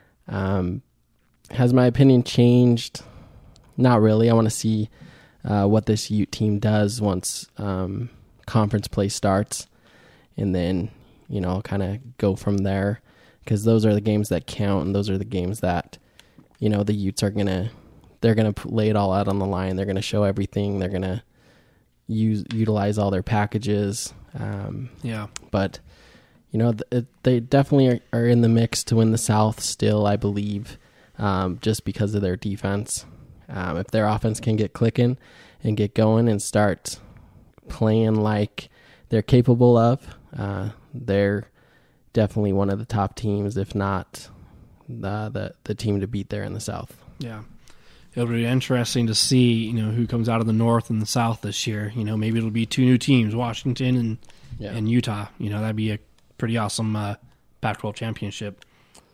Um, has my opinion changed? Not really. I want to see uh, what this Ute team does once um, conference play starts. And then, you know, kind of go from there. Because those are the games that count, and those are the games that, you know, the Utes are going to, they're going to lay it all out on the line. They're going to show everything. They're going to use utilize all their packages. Um, yeah. But, you know, th- they definitely are, are in the mix to win the South still, I believe, um, just because of their defense. Um, if their offense can get clicking and get going and start playing like they're capable of, uh, they're definitely one of the top teams, if not the, the the team to beat there in the South. Yeah. It'll be interesting to see, you know, who comes out of the North and the South this year. You know, maybe it'll be two new teams, Washington and yeah. and Utah. You know, that'd be a pretty awesome uh, Pac twelve championship.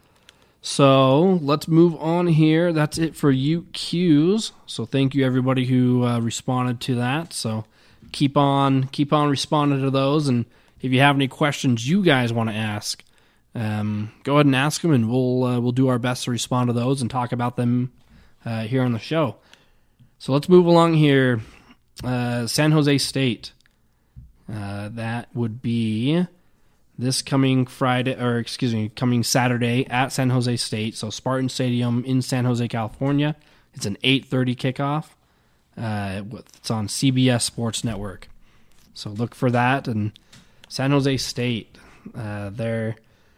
So let's move on here. That's it for U Qs. So thank you everybody who uh, responded to that. So keep on keep on responding to those, and if you have any questions you guys want to ask, um, go ahead and ask them, and we'll uh, we'll do our best to respond to those and talk about them uh, here on the show. So let's move along here. Uh, San Jose State. Uh, that would be this coming Friday, or excuse me, coming Saturday at San Jose State. So Spartan Stadium in San Jose, California. It's an eight thirty kickoff. Uh, it's on C B S Sports Network. So look for that. And San Jose State, uh, their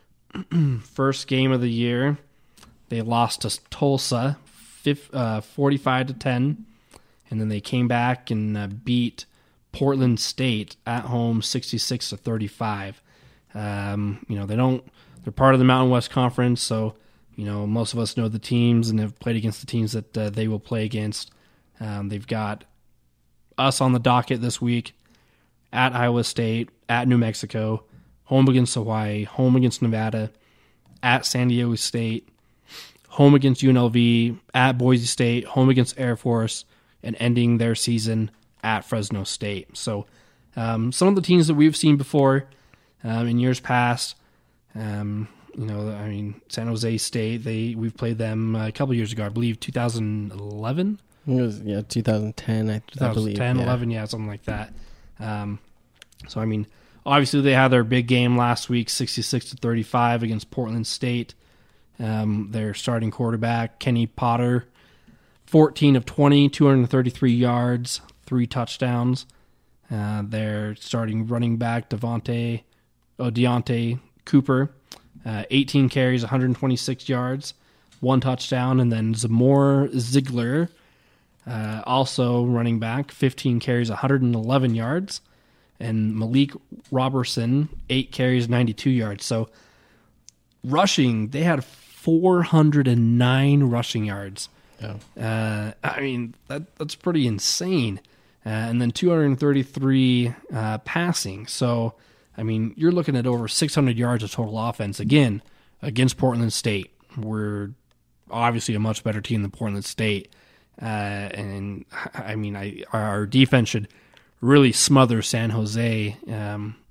first game of the year, they lost to Tulsa, forty-five to ten, and then they came back and uh, beat Portland State at home, sixty-six to thirty-five. Um, you know, they don't. They're part of the Mountain West Conference, so you know most of us know the teams and have played against the teams that uh, they will play against. Um, they've got us on the docket this week at Iowa State, at New Mexico, home against Hawaii, home against Nevada, at San Diego State, home against U N L V, at Boise State, home against Air Force, and ending their season at Fresno State. So um, some of the teams that we've seen before um, in years past, um, you know, I mean, San Jose State, they we've played them a couple years ago, I believe two thousand eleven? It was, yeah, two thousand ten, I, I believe. ten, yeah. eleven, yeah, something like that. Um, so, I mean, obviously they had their big game last week, sixty-six to thirty-five against Portland State. Um, their starting quarterback, Kenny Potter, fourteen of twenty, two hundred thirty-three yards, three touchdowns. Uh, their starting running back, Devontae, oh, Deontay Cooper, uh, eighteen carries, one hundred twenty-six yards, one touchdown. And then Zamor Ziegler, uh, also running back, fifteen carries, one hundred eleven yards. And Malik Robertson, eight carries, ninety-two yards. So rushing, they had four hundred nine rushing yards. Yeah. Uh, I mean, that that's pretty insane. Uh, and then two hundred thirty-three uh, passing. So, I mean, you're looking at over six hundred yards of total offense, again, against Portland State. We're obviously a much better team than Portland State. Uh, and, I mean, I our defense should really smother San Jose. Um,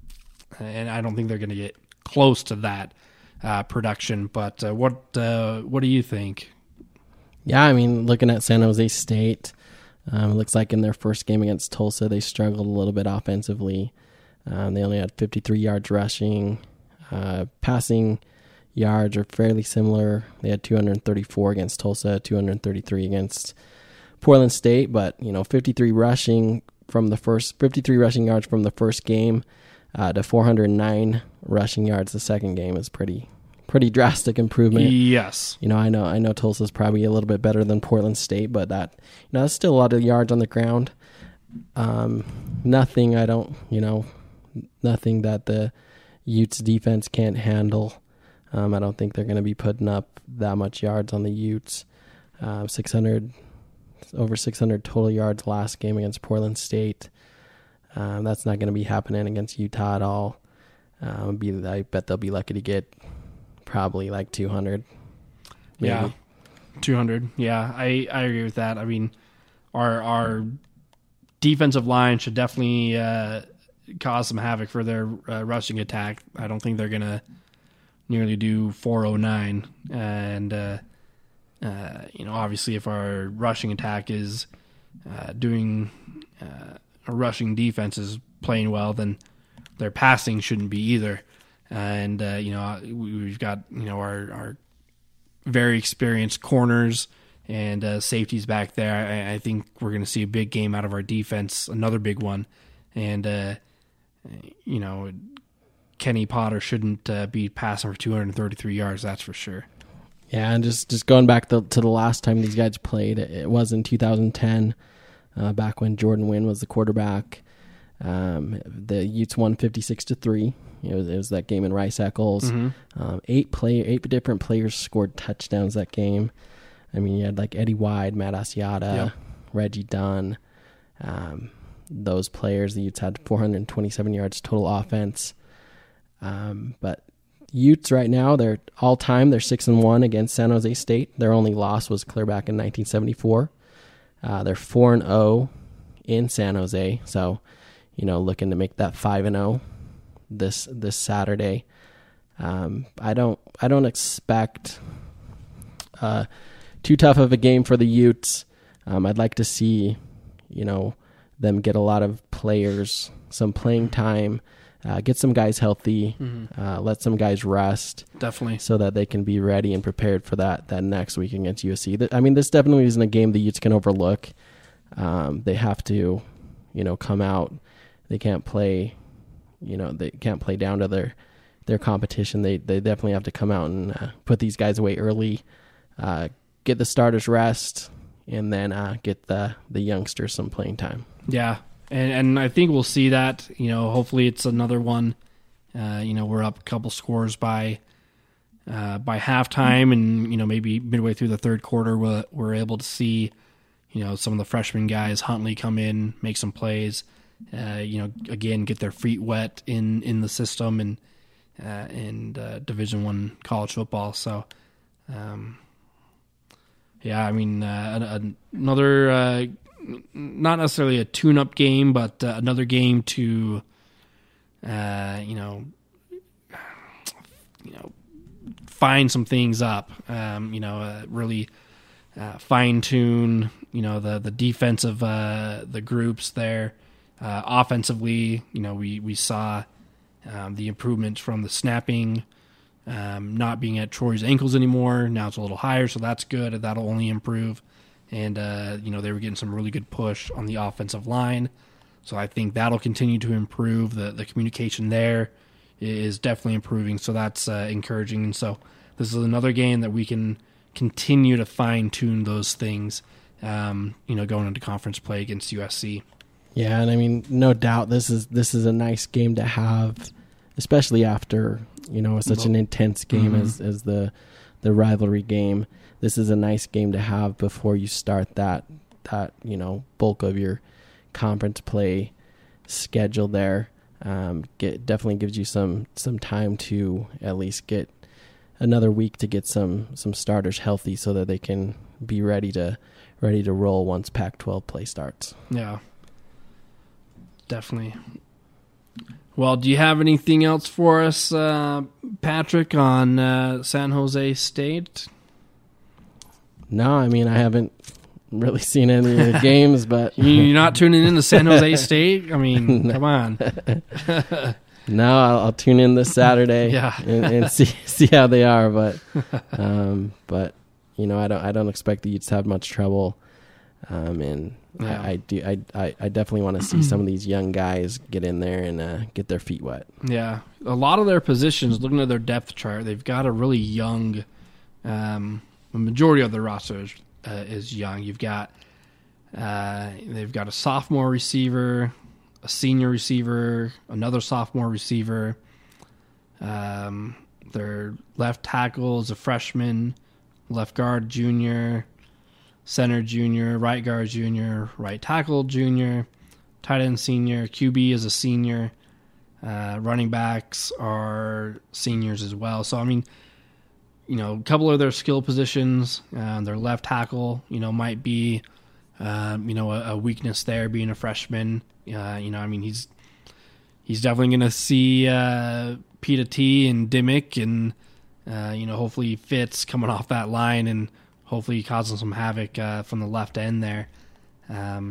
and I don't think they're going to get close to that uh, production. But uh, what uh, what do you think? Yeah, I mean, looking at San Jose State, um, it looks like in their first game against Tulsa, they struggled a little bit offensively. Um, they only had fifty-three yards rushing. Uh, passing yards are fairly similar. They had two hundred thirty-four against Tulsa, two hundred thirty-three against Portland State, but you know, fifty-three rushing from the first, fifty-three rushing yards from the first game uh, to four hundred nine rushing yards the second game is pretty, pretty drastic improvement. Yes, you know, I know, I know Tulsa's probably a little bit better than Portland State, but that, you know, that's still a lot of yards on the ground. Um, nothing, I don't, you know, nothing that the Utes defense can't handle. Um, I don't think they're going to be putting up that much yards on the Utes. Uh, six hundred, over six hundred total yards last game against Portland State. Um, that's not going to be happening against Utah at all. Um, be, I bet they'll be lucky to get probably like two hundred. Maybe. Yeah, two hundred. Yeah, I, I agree with that. I mean, our our defensive line should definitely uh, cause some havoc for their uh, rushing attack. I don't think they're going to nearly do four oh nine. And, uh, uh, you know, obviously if our rushing attack is uh, doing, uh, a rushing defense is playing well, then their passing shouldn't be either. And, uh, you know, we've got, you know, our, our very experienced corners and uh, safeties back there. I, I think we're going to see a big game out of our defense, another big one. And, uh, you know, Kenny Potter shouldn't uh, be passing for two hundred thirty-three yards, that's for sure. Yeah, and just, just going back to, to the last time these guys played, it, it was in two thousand ten, uh, back when Jordan Wynn was the quarterback. Um, the Utes won fifty-six to three. It was, it was that game in Rice Eccles. Mm-hmm. Um, eight play, eight different players scored touchdowns that game. I mean, you had like Eddie Wide, Matt Asiata, yep. Reggie Dunn. Um, those players, the Utes had four hundred twenty-seven yards total offense. Um, but Utes right now, they're all time, they're six and one against San Jose State. Their only loss was clear back in nineteen seventy-four. Uh, they're four and oh in San Jose. So, you know, looking to make that five and oh this, this Saturday. Um, I don't, I don't expect, uh, too tough of a game for the Utes. Um, I'd like to see, you know, them get a lot of players, some playing time, uh, get some guys healthy, mm-hmm. uh, let some guys rest. Definitely. So that they can be ready and prepared for that, that next week against U S C. I mean, this definitely isn't a game the Utes can overlook. Um, they have to, you know, come out. They can't play, you know, they can't play down to their, their competition. They, they definitely have to come out and uh, put these guys away early, uh, get the starters rest, and then uh, get the, the youngsters some playing time. Yeah, and and I think we'll see that. You know, hopefully it's another one. Uh, you know, we're up a couple scores by uh, by halftime, and you know maybe midway through the third quarter, we're, we're able to see, you know, some of the freshman guys, Huntley, come in, make some plays. Uh, you know, again, get their feet wet in, in the system and uh, and uh, Division One college football. So. Um, Yeah, I mean, uh, another, uh, not necessarily a tune-up game, but uh, another game to, uh, you know, you know, fine some things up. Um, you know, uh, really uh, fine-tune, you know, the the defensive uh, the groups there. Uh, offensively, you know, we we saw um, the improvements from the snapping. Um, not being at Troy's ankles anymore. Now it's a little higher, so that's good. That'll only improve. And, uh, you know, they were getting some really good push on the offensive line. So I think that'll continue to improve. The the communication there is definitely improving, so that's uh, encouraging. And so this is another game that we can continue to fine-tune those things, um, you know, going into conference play against U S C. Yeah, and I mean, no doubt this is this is a nice game to have, especially after, you know, such an intense game mm-hmm. as, as the the rivalry game. This is a nice game to have before you start that that you know bulk of your conference play schedule there. Um, get definitely gives you some some time to at least get another week to get some some starters healthy so that they can be ready to ready to roll once Pac twelve play starts. Yeah, definitely. Well, do you have anything else for us, uh, Patrick, on uh, San Jose State? No, I mean, I haven't really seen any of the games, but... You're not tuning in to San Jose State? I mean, come on. No, I'll, I'll tune in this Saturday yeah. and, and see see how they are. But, um, but you know, I don't I don't expect the Utes to have much trouble. Um, and yeah. I, I do I, I, I definitely want to see some of these young guys get in there and uh, get their feet wet. Yeah, a lot of their positions. Looking at their depth chart, they've got a really young. Um, the majority of the roster is, uh, is young. You've got uh, they've got a sophomore receiver, a senior receiver, another sophomore receiver. Um, their left tackle is a freshman, left guard junior, center junior, right guard junior, right tackle junior, tight end senior, Q B is a senior. Uh, running backs are seniors as well. So, I mean, you know, a couple of their skill positions, uh, their left tackle, you know, might be, um, you know, a, a weakness there being a freshman. Uh, you know, I mean, he's he's definitely going to see uh, Pita T and Dimmick and, uh, you know, hopefully Fitz coming off that line and hopefully causing some havoc uh, from the left end there. Um,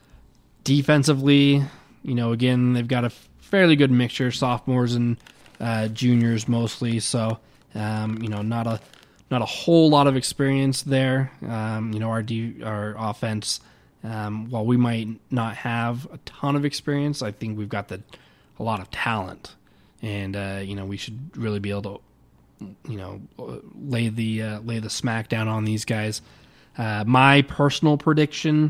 defensively, you know, again, they've got a fairly good mixture, sophomores and uh, juniors mostly. So, um, you know, not a not a whole lot of experience there. Um, you know, our D, our offense, um, while we might not have a ton of experience, I think we've got the a lot of talent, and uh, you know, we should really be able to, you know, lay the uh, lay the smack down on these guys. Uh, my personal prediction,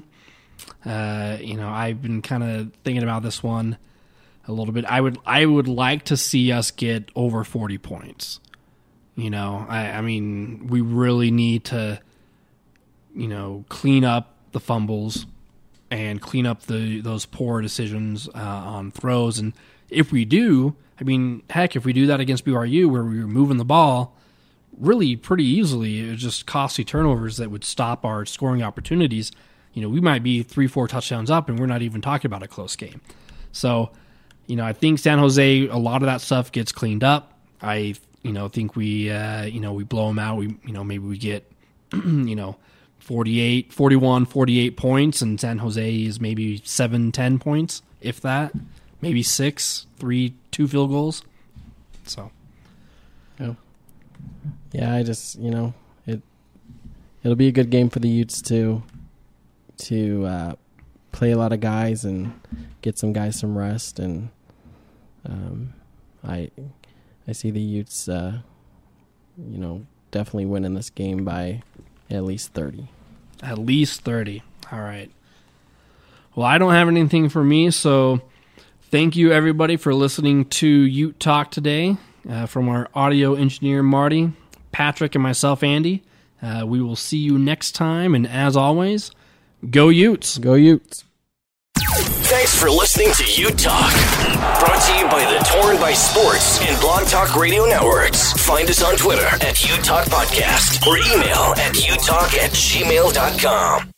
uh, you know, I've been kind of thinking about this one a little bit. I would I would like to see us get over forty points. You know, I, I mean, we really need to, you know, clean up the fumbles and clean up the those poor decisions uh, on throws. And if we do, I mean, heck, if we do that against B Y U where we were moving the ball really pretty easily, it was just costly turnovers that would stop our scoring opportunities. You know, we might be three, four touchdowns up, and we're not even talking about a close game. So, you know, I think San Jose, a lot of that stuff gets cleaned up. I, you know, think we, uh, you know, we blow them out. We, you know, maybe we get, you know, forty-eight, forty-one, forty-eight points, and San Jose is maybe seven, ten points, if that. Maybe six, three, two field goals. So, yeah, yeah. I just, you know, it it'll be a good game for the Utes to to uh, play a lot of guys and get some guys some rest, and um, I I see the Utes, uh, you know, definitely winning this game by at least thirty. At least thirty. All right. Well, I don't have anything for me, so. Thank you, everybody, for listening to Ute Talk today. Uh, from our audio engineer, Marty, Patrick, and myself, Andy. Uh, we will see you next time, and as always, go Utes! Go Utes! Thanks for listening to Ute Talk. Brought to you by the Torn by Sports and Blog Talk Radio Networks. Find us on Twitter at Ute Talk Podcast or email at utalk at gmail dot com.